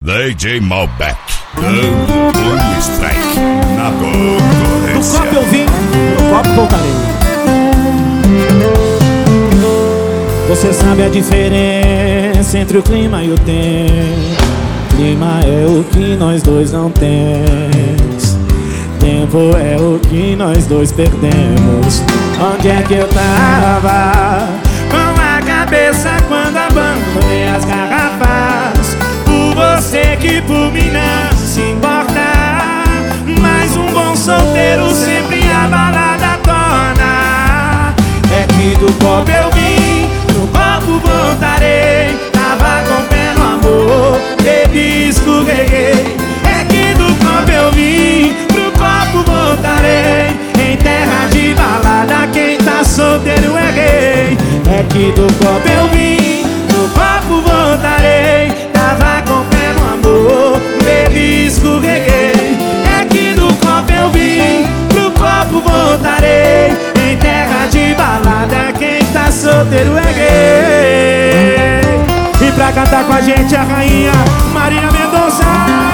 DJ Malbec, dando um strike na concorrência. No copo eu vim, no copo voltarei. Você sabe a diferença entre o clima e o tempo. Clima é o que nós dois não temos. Tempo é o que nós dois perdemos. Onde é que eu tava? Com a cabeça quando abandonei as garrafas. Por você que por mim não se importa. Mas um bom solteiro sempre a balada torna. É que do copo eu vim, no copo voltarei. Tava com pé no amor, bebi, escorreguei. É que do copo eu vim, pro copo voltarei. Em terra de balada quem tá solteiro é rei. É que do copo eu vim, no copo voltarei. Tava com pé no amor, bebi, escorreguei. É que do copo eu vim, pro copo voltarei. Em terra de balada quem tá solteiro é rei. E pra cantar com a gente a rainha Marília Mendonça.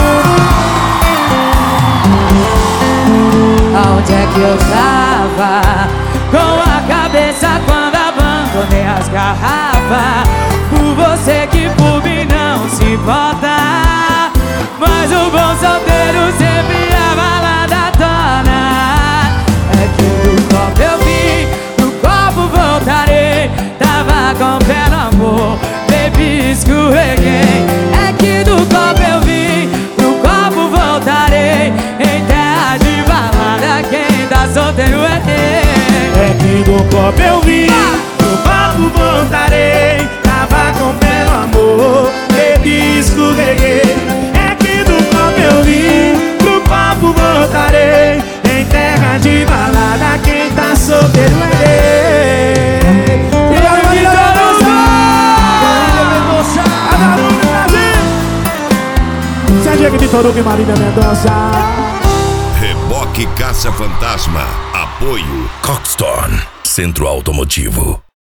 Aonde é que eu tava? Com a cabeça quando abandonei as garrafas. Por você que por mim não se importa. Mas o bom solteiro sempre a balada torna. É que do copo eu vim, no copo voltarei. Tava com pé no amor, bebi, escorreguei. É que do copo eu vim, no copo voltarei. Em terra de balada quem tá solteiro é rei. É que do copo eu vim, no copo voltarei. Tava com pé no amor, bebi, escorreguei. É que do copo eu vim, pro copo voltarei. Em terra de balada quem tá solteiro é rei. E aí, Marília Mendonça! Serginho de Toruga e Marília Mendonça. Reboque Caça Fantasma. Apoio Coxstone, Centro Automotivo.